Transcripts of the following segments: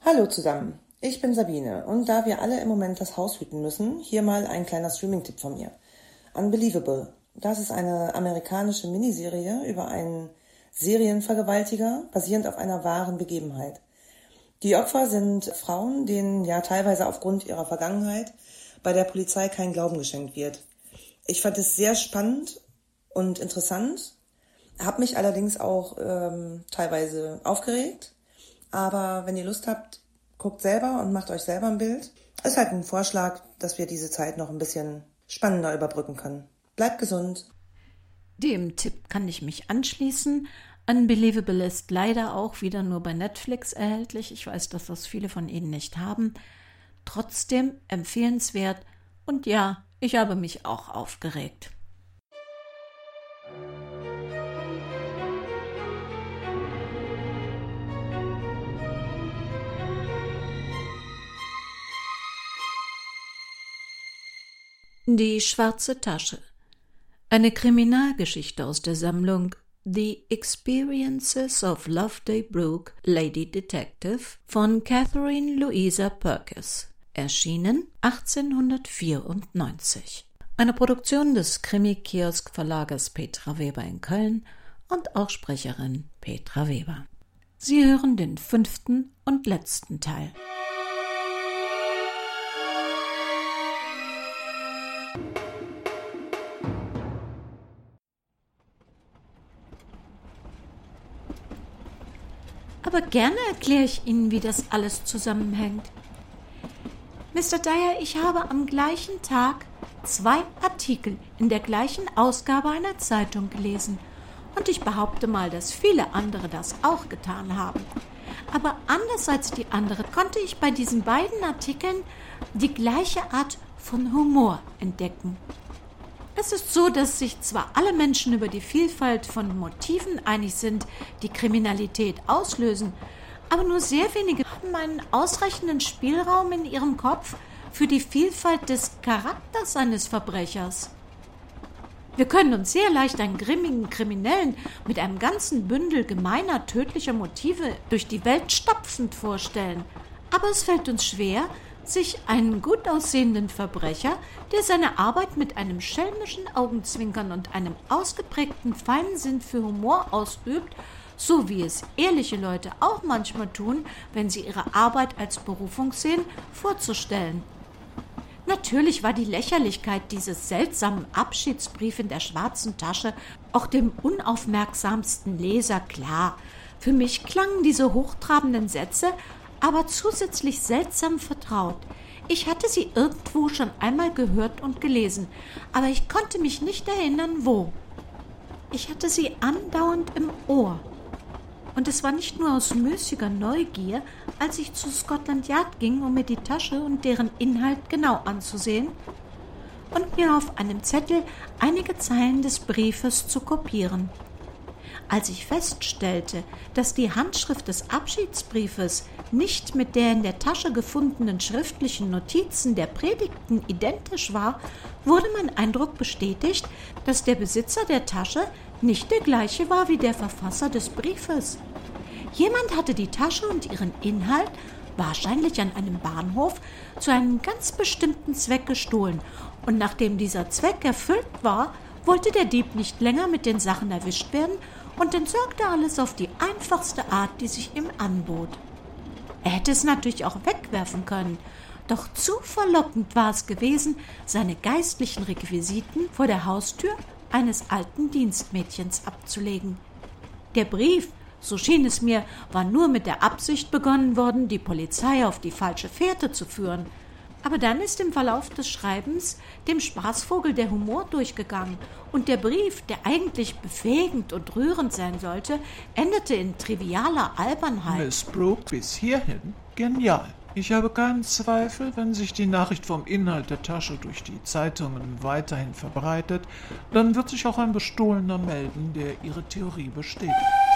Hallo zusammen, ich bin Sabine und da wir alle im Moment das Haus hüten müssen, hier mal ein kleiner Streaming-Tipp von mir. Unbelievable. Das ist eine amerikanische Miniserie über einen Serienvergewaltiger, basierend auf einer wahren Begebenheit. Die Opfer sind Frauen, denen ja teilweise aufgrund ihrer Vergangenheit bei der Polizei kein Glauben geschenkt wird. Ich fand es sehr spannend und interessant, habe mich allerdings auch teilweise aufgeregt. Aber wenn ihr Lust habt, guckt selber und macht euch selber ein Bild. Ist halt ein Vorschlag, dass wir diese Zeit noch ein bisschen spannender überbrücken können. Bleibt gesund. Dem Tipp kann ich mich anschließen. Unbelievable ist leider auch wieder nur bei Netflix erhältlich. Ich weiß, dass das viele von Ihnen nicht haben. Trotzdem empfehlenswert. Und ja, ich habe mich auch aufgeregt. Die schwarze Tasche. Eine Kriminalgeschichte aus der Sammlung The Experiences of Loveday Brooke, Lady Detective von Catherine Louisa Purkis. Erschienen 1894. Eine Produktion des Krimi-Kiosk-Verlages Petra Weber in Köln und auch Sprecherin Petra Weber. Sie hören den 5. und letzten Teil. Aber gerne erkläre ich Ihnen, wie das alles zusammenhängt. Mr. Dyer, ich habe am gleichen Tag 2 Artikel in der gleichen Ausgabe einer Zeitung gelesen. Und ich behaupte mal, dass viele andere das auch getan haben. Aber anders als die anderen konnte ich bei diesen beiden Artikeln die gleiche Art von Humor entdecken. Es ist so, dass sich zwar alle Menschen über die Vielfalt von Motiven einig sind, die Kriminalität auslösen, aber nur sehr wenige haben einen ausreichenden Spielraum in ihrem Kopf für die Vielfalt des Charakters eines Verbrechers. Wir können uns sehr leicht einen grimmigen Kriminellen mit einem ganzen Bündel gemeiner, tödlicher Motive durch die Welt stapfend vorstellen, aber es fällt uns schwer, sich einen gut aussehenden Verbrecher, der seine Arbeit mit einem schelmischen Augenzwinkern und einem ausgeprägten feinen Sinn für Humor ausübt, so wie es ehrliche Leute auch manchmal tun, wenn sie ihre Arbeit als Berufung sehen, vorzustellen. Natürlich war die Lächerlichkeit dieses seltsamen Abschiedsbriefs in der schwarzen Tasche auch dem unaufmerksamsten Leser klar. Für mich klangen diese hochtrabenden Sätze aber zusätzlich seltsam vertraut. Ich hatte sie irgendwo schon einmal gehört und gelesen, aber ich konnte mich nicht erinnern, wo. Ich hatte sie andauernd im Ohr. Und es war nicht nur aus müßiger Neugier, als ich zu Scotland Yard ging, um mir die Tasche und deren Inhalt genau anzusehen und mir auf einem Zettel einige Zeilen des Briefes zu kopieren. Als ich feststellte, dass die Handschrift des Abschiedsbriefes nicht mit der in der Tasche gefundenen schriftlichen Notizen der Predigten identisch war, wurde mein Eindruck bestätigt, dass der Besitzer der Tasche nicht der gleiche war wie der Verfasser des Briefes. Jemand hatte die Tasche und ihren Inhalt, wahrscheinlich an einem Bahnhof, zu einem ganz bestimmten Zweck gestohlen, und nachdem dieser Zweck erfüllt war, wollte der Dieb nicht länger mit den Sachen erwischt werden und entsorgte alles auf die einfachste Art, die sich ihm anbot. Er hätte es natürlich auch wegwerfen können, doch zu verlockend war es gewesen, seine geistlichen Requisiten vor der Haustür eines alten Dienstmädchens abzulegen. Der Brief, so schien es mir, war nur mit der Absicht begonnen worden, die Polizei auf die falsche Fährte zu führen. Aber dann ist im Verlauf des Schreibens dem Spaßvogel der Humor durchgegangen und der Brief, der eigentlich befähigend und rührend sein sollte, endete in trivialer Albernheit. Miss Brooke, bis hierhin genial. Ich habe keinen Zweifel, wenn sich die Nachricht vom Inhalt der Tasche durch die Zeitungen weiterhin verbreitet, dann wird sich auch ein Bestohlener melden, der Ihre Theorie bestätigt.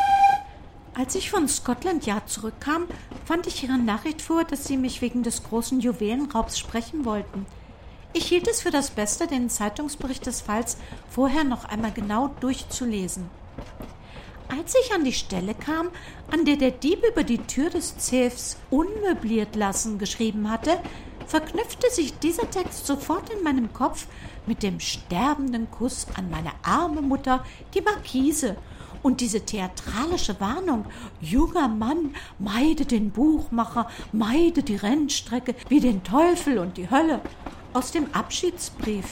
Als ich von Scotland Yard zurückkam, fand ich Ihre Nachricht vor, dass Sie mich wegen des großen Juwelenraubs sprechen wollten. Ich hielt es für das Beste, den Zeitungsbericht des Falls vorher noch einmal genau durchzulesen. Als ich an die Stelle kam, an der der Dieb über die Tür des Safes unmöbliert lassen geschrieben hatte, verknüpfte sich dieser Text sofort in meinem Kopf mit dem sterbenden Kuss an meine arme Mutter, die Marquise, und diese theatralische Warnung: junger Mann, meide den Buchmacher, meide die Rennstrecke wie den Teufel und die Hölle, aus dem Abschiedsbrief.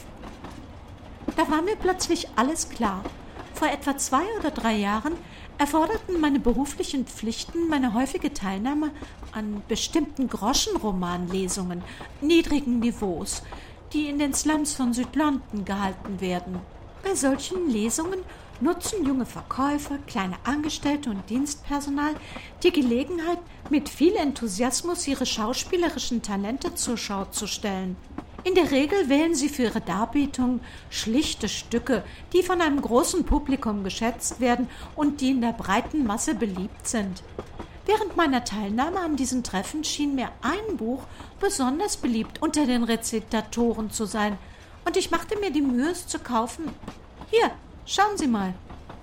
Da war mir plötzlich alles klar. Vor etwa 2 oder 3 Jahren erforderten meine beruflichen Pflichten meine häufige Teilnahme an bestimmten Groschenromanlesungen niedrigen Niveaus, die in den Slums von Südlondon gehalten werden. Bei solchen Lesungen nutzen junge Verkäufer, kleine Angestellte und Dienstpersonal die Gelegenheit, mit viel Enthusiasmus ihre schauspielerischen Talente zur Schau zu stellen. In der Regel wählen sie für ihre Darbietung schlichte Stücke, die von einem großen Publikum geschätzt werden und die in der breiten Masse beliebt sind. Während meiner Teilnahme an diesen Treffen schien mir ein Buch besonders beliebt unter den Rezitatoren zu sein, und ich machte mir die Mühe, es zu kaufen. Hier, schauen Sie mal.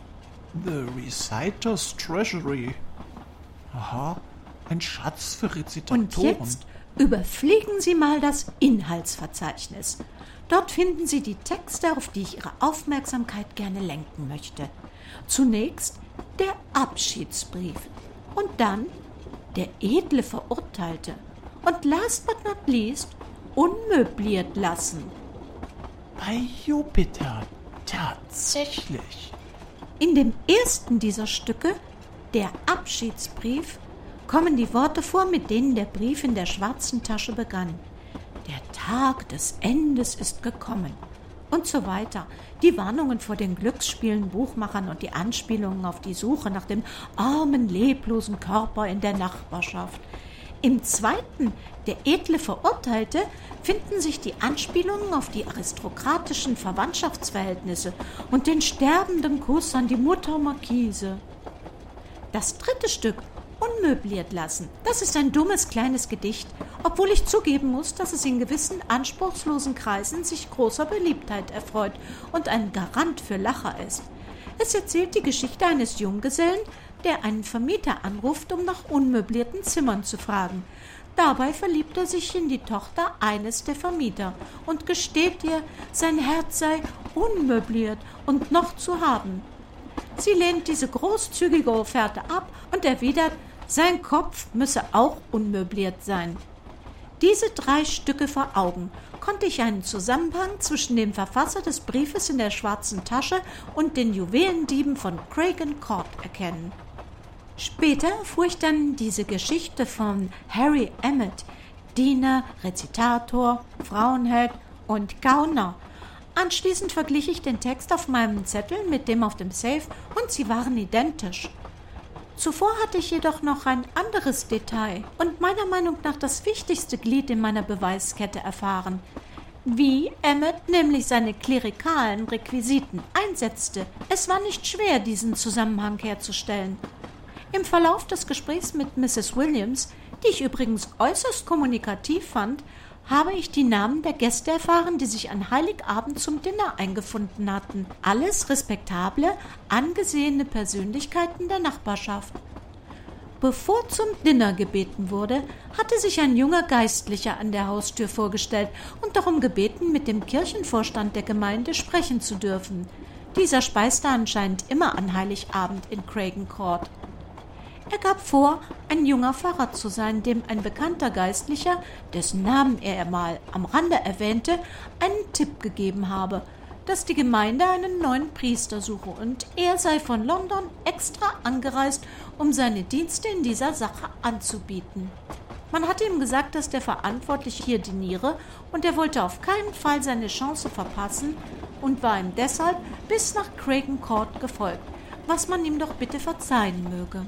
The Reciter's Treasury. Aha, ein Schatz für Rezitatoren. Und jetzt überfliegen Sie mal das Inhaltsverzeichnis. Dort finden Sie die Texte, auf die ich Ihre Aufmerksamkeit gerne lenken möchte. Zunächst der Abschiedsbrief und dann der edle Verurteilte und last but not least unmöbliert lassen. Bei Jupiter, tatsächlich. In dem ersten dieser Stücke, der Abschiedsbrief, kommen die Worte vor, mit denen der Brief in der schwarzen Tasche begann. Der Tag des Endes ist gekommen. Und so weiter. Die Warnungen vor den glücksspielenden Buchmachern und die Anspielungen auf die Suche nach dem armen, leblosen Körper in der Nachbarschaft. Im zweiten, der edle Verurteilte, finden sich die Anspielungen auf die aristokratischen Verwandtschaftsverhältnisse und den sterbenden Kuss an die Mutter Marquise. Das dritte Stück, unmöbliert lassen, das ist ein dummes kleines Gedicht, obwohl ich zugeben muss, dass es in gewissen anspruchslosen Kreisen sich großer Beliebtheit erfreut und ein Garant für Lacher ist. Es erzählt die Geschichte eines Junggesellen, der einen Vermieter anruft, um nach unmöblierten Zimmern zu fragen. Dabei verliebt er sich in die Tochter eines der Vermieter und gesteht ihr, sein Herz sei unmöbliert und noch zu haben. Sie lehnt diese großzügige Offerte ab und erwidert, sein Kopf müsse auch unmöbliert sein. Diese 3 Stücke vor Augen konnte ich einen Zusammenhang zwischen dem Verfasser des Briefes in der schwarzen Tasche und den Juwelendieben von Cragen Court erkennen. Später erfuhr ich dann diese Geschichte von Harry Emmet, Diener, Rezitator, Frauenheld und Gauner. Anschließend verglich ich den Text auf meinem Zettel mit dem auf dem Safe und sie waren identisch. Zuvor hatte ich jedoch noch ein anderes Detail und meiner Meinung nach das wichtigste Glied in meiner Beweiskette erfahren. Wie Emmet nämlich seine klerikalen Requisiten einsetzte. Es war nicht schwer, diesen Zusammenhang herzustellen. Im Verlauf des Gesprächs mit Mrs. Williams, die ich übrigens äußerst kommunikativ fand, habe ich die Namen der Gäste erfahren, die sich an Heiligabend zum Dinner eingefunden hatten. Alles respektable, angesehene Persönlichkeiten der Nachbarschaft. Bevor zum Dinner gebeten wurde, hatte sich ein junger Geistlicher an der Haustür vorgestellt und darum gebeten, mit dem Kirchenvorstand der Gemeinde sprechen zu dürfen. Dieser speiste anscheinend immer an Heiligabend in Cragen Court. Er gab vor, ein junger Pfarrer zu sein, dem ein bekannter Geistlicher, dessen Namen er mal am Rande erwähnte, einen Tipp gegeben habe, dass die Gemeinde einen neuen Priester suche und er sei von London extra angereist, um seine Dienste in dieser Sache anzubieten. Man hatte ihm gesagt, dass der Verantwortliche hier diniere und er wollte auf keinen Fall seine Chance verpassen und war ihm deshalb bis nach Cragen Court gefolgt, was man ihm doch bitte verzeihen möge.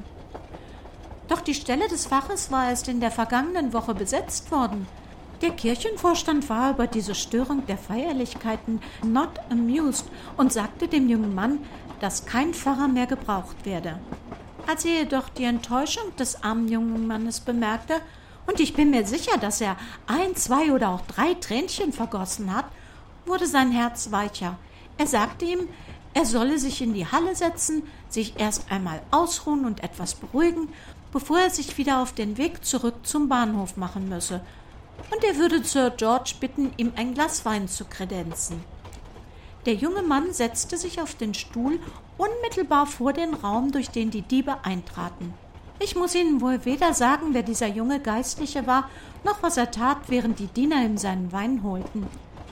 Doch die Stelle des Faches war erst in der vergangenen Woche besetzt worden. Der Kirchenvorstand war über diese Störung der Feierlichkeiten not amused und sagte dem jungen Mann, dass kein Pfarrer mehr gebraucht werde. Als er jedoch die Enttäuschung des armen jungen Mannes bemerkte, und ich bin mir sicher, dass er 1, 2 oder auch 3 Tränchen vergossen hat, wurde sein Herz weicher. Er sagte ihm, Er solle sich in die Halle setzen, sich erst einmal ausruhen und etwas beruhigen, bevor er sich wieder auf den Weg zurück zum Bahnhof machen müsse. Und er würde Sir George bitten, ihm ein Glas Wein zu kredenzen. Der junge Mann setzte sich auf den Stuhl unmittelbar vor den Raum, durch den die Diebe eintraten. Ich muss Ihnen wohl weder sagen, wer dieser junge Geistliche war, noch was er tat, während die Diener ihm seinen Wein holten.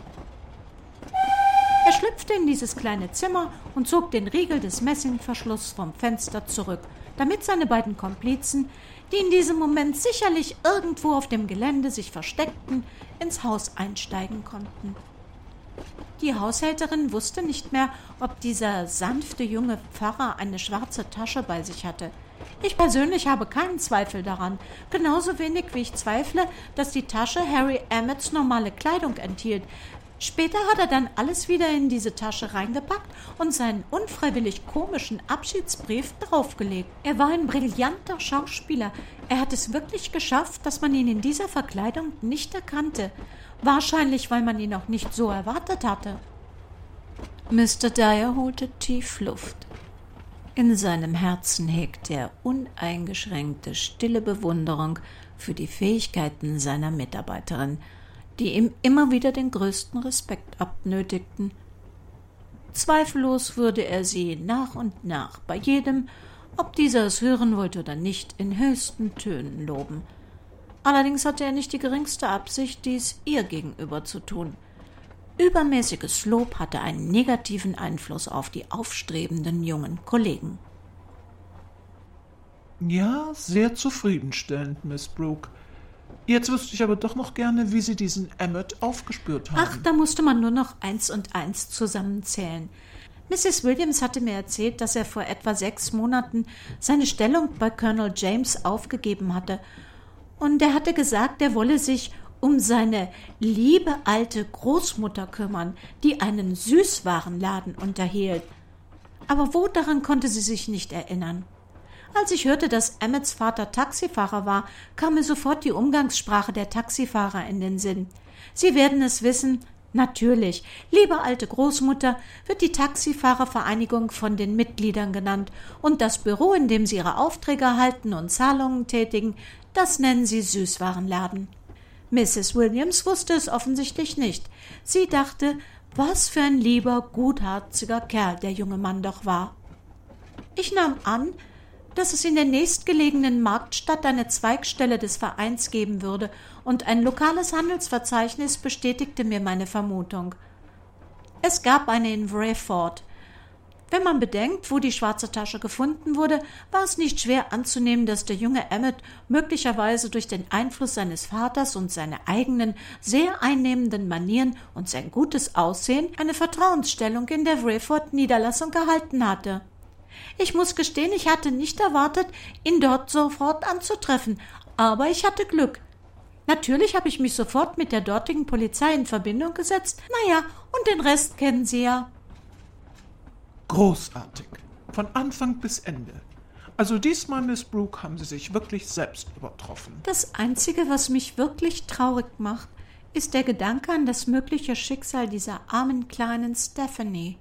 Er schlüpfte in dieses kleine Zimmer und zog den Riegel des Messingverschlusses vom Fenster zurück, damit seine beiden Komplizen, die in diesem Moment sicherlich irgendwo auf dem Gelände sich versteckten, ins Haus einsteigen konnten. Die Haushälterin wusste nicht mehr, ob dieser sanfte junge Pfarrer eine schwarze Tasche bei sich hatte. Ich persönlich habe keinen Zweifel daran, genauso wenig wie ich zweifle, dass die Tasche Harry Emmets normale Kleidung enthielt. Später hat er dann alles wieder in diese Tasche reingepackt und seinen unfreiwillig komischen Abschiedsbrief draufgelegt. Er war ein brillanter Schauspieler. Er hat es wirklich geschafft, dass man ihn in dieser Verkleidung nicht erkannte. Wahrscheinlich, weil man ihn auch nicht so erwartet hatte. Mr. Dyer holte tief Luft. In seinem Herzen hegte er uneingeschränkte, stille Bewunderung für die Fähigkeiten seiner Mitarbeiterin, die ihm immer wieder den größten Respekt abnötigten. Zweifellos würde er sie nach und nach bei jedem, ob dieser es hören wollte oder nicht, in höchsten Tönen loben. Allerdings hatte er nicht die geringste Absicht, dies ihr gegenüber zu tun. Übermäßiges Lob hatte einen negativen Einfluss auf die aufstrebenden jungen Kollegen. Ja, sehr zufriedenstellend, Miss Brooke. Jetzt wüsste ich aber doch noch gerne, wie Sie diesen Emmet aufgespürt haben. Ach, da musste man nur noch 1 und 1 zusammenzählen. Mrs. Williams hatte mir erzählt, dass er vor etwa 6 Monaten seine Stellung bei Colonel James aufgegeben hatte. Und er hatte gesagt, er wolle sich um seine liebe alte Großmutter kümmern, die einen Süßwarenladen unterhielt. Aber wo, daran konnte sie sich nicht erinnern. Als ich hörte, dass Emmets Vater Taxifahrer war, kam mir sofort die Umgangssprache der Taxifahrer in den Sinn. Sie werden es wissen, natürlich, liebe alte Großmutter, wird die Taxifahrervereinigung von den Mitgliedern genannt, und das Büro, in dem sie ihre Aufträge erhalten und Zahlungen tätigen, das nennen sie Süßwarenladen. Mrs. Williams wusste es offensichtlich nicht. Sie dachte, was für ein lieber, gutherziger Kerl der junge Mann doch war. Ich nahm an, dass es in der nächstgelegenen Marktstadt eine Zweigstelle des Vereins geben würde, und ein lokales Handelsverzeichnis bestätigte mir meine Vermutung. Es gab eine in Wreford. Wenn man bedenkt, wo die schwarze Tasche gefunden wurde, war es nicht schwer anzunehmen, dass der junge Emmet möglicherweise durch den Einfluss seines Vaters und seine eigenen, sehr einnehmenden Manieren und sein gutes Aussehen eine Vertrauensstellung in der Wreford-Niederlassung gehalten hatte. Ich muss gestehen, ich hatte nicht erwartet, ihn dort sofort anzutreffen, aber ich hatte Glück. Natürlich habe ich mich sofort mit der dortigen Polizei in Verbindung gesetzt. Naja, und den Rest kennen Sie ja. Großartig. Von Anfang bis Ende. Also diesmal, Miss Brooke, haben Sie sich wirklich selbst übertroffen. Das Einzige, was mich wirklich traurig macht, ist der Gedanke an das mögliche Schicksal dieser armen kleinen Stephanie.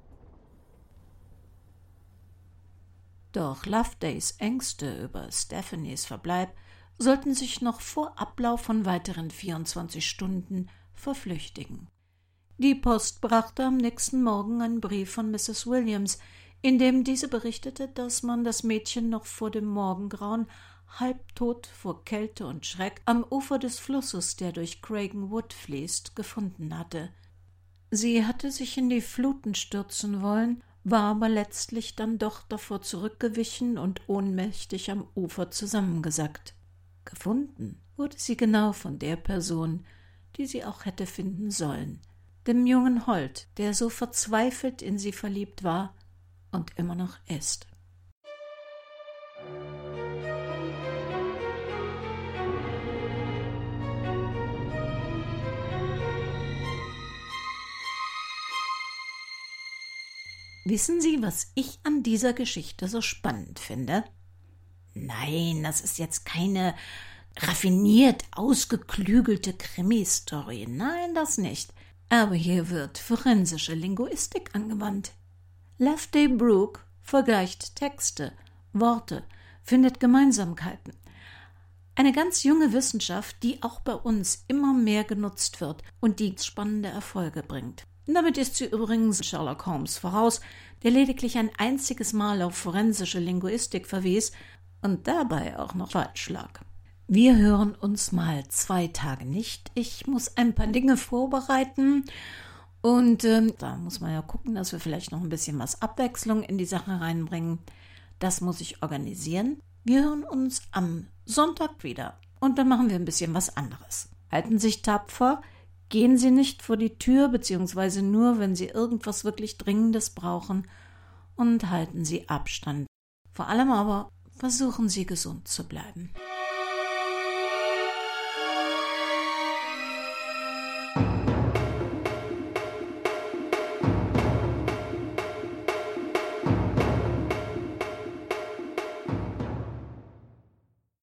Doch Lovedays Ängste über Stephanies Verbleib sollten sich noch vor Ablauf von weiteren 24 Stunden verflüchtigen. Die Post brachte am nächsten Morgen einen Brief von Mrs. Williams, in dem diese berichtete, dass man das Mädchen noch vor dem Morgengrauen halbtot vor Kälte und Schreck am Ufer des Flusses, der durch Craigen Wood fließt, gefunden hatte. Sie hatte sich in die Fluten stürzen wollen, war aber letztlich dann doch davor zurückgewichen und ohnmächtig am Ufer zusammengesackt. Gefunden wurde sie genau von der Person, die sie auch hätte finden sollen, dem jungen Holt, der so verzweifelt in sie verliebt war und immer noch ist. Wissen Sie, was ich an dieser Geschichte so spannend finde? Nein, das ist jetzt keine raffiniert ausgeklügelte Krimi-Story. Nein, das nicht. Aber hier wird forensische Linguistik angewandt. Loveday Brooke vergleicht Texte, Worte, findet Gemeinsamkeiten. Eine ganz junge Wissenschaft, die auch bei uns immer mehr genutzt wird und die spannende Erfolge bringt. Damit ist sie übrigens Sherlock Holmes voraus, der lediglich ein einziges Mal auf forensische Linguistik verwies und dabei auch noch falsch lag. Wir hören uns mal 2 Tage nicht. Ich muss ein paar Dinge vorbereiten und da muss man ja gucken, dass wir vielleicht noch ein bisschen was Abwechslung in die Sache reinbringen. Das muss ich organisieren. Wir hören uns am Sonntag wieder und dann machen wir ein bisschen was anderes. Halten Sie sich tapfer, gehen Sie nicht vor die Tür, beziehungsweise nur, wenn Sie irgendwas wirklich Dringendes brauchen, und halten Sie Abstand. Vor allem aber versuchen Sie gesund zu bleiben.